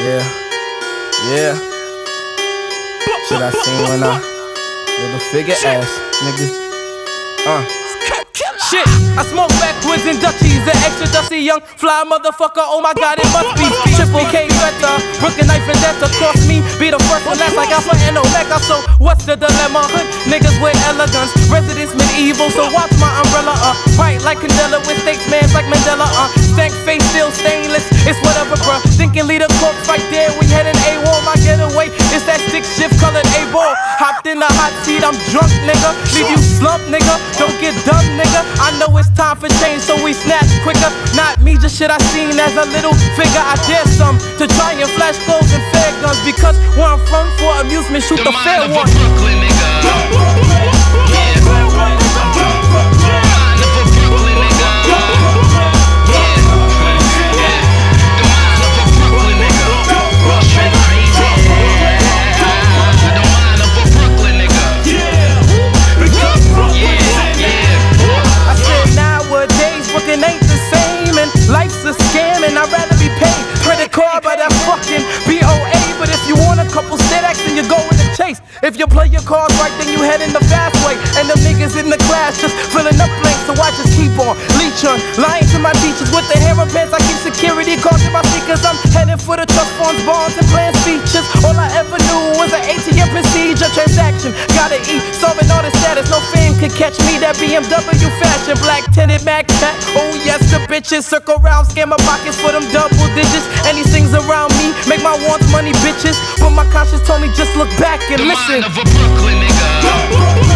Yeah, yeah. Shit I seen when I little figure ass, nigga. Shit, I smoke backwards in Dutchies, the extra dusty young fly motherfucker. Oh my god, it must be Triple K Vector, Brooklyn Knife and Vendetta. Cost me, be the first and last like Alpha and Omega. So what's the dilemma? Hood niggas with elegance, residents medieval. So watch my umbrella bright like Candela with stakes, mans like Mandela. Stank face still stainless, it's whatever, bruh. Thinking leader corpse right there, we heading AWOL. My getaway is that stick shift colored A-ball. Hopped in the hot seat, I'm drunk, nigga. Leave you slump, nigga. Don't get dumb, nigga. I know it's time for change, so we snap quicker. Not me, just shit I seen as a little figure. I dare some to try and flash clothes and fair guns, because where I'm from, for amusement, shoot the fair one. Brooklyn, nigga. Ain't the same, and life's a scam, and I'd rather be paid credit card by that fucking BOA. But if you want a couple stacks, then you go in the chase. If you play your cards right, then you head in the fast way. And the niggas in the class just filling up blanks, so I just keep on leeching, lying to my teachers with the hair and pants. I keep security calls in my sneakers. I'm heading for the trust funds, bonds, and plans features. All I ever knew was an ATM procedure transaction. Gotta eat, solving all the status. No fan could catch me. That BMW fashion, black tinted Mac cat. Oh yes, the bitches circle round, scam my pockets for them double digits. And these things around me make my wants money, bitches. But my conscience told me just look back and listen. The mind of a Brooklyn nigga.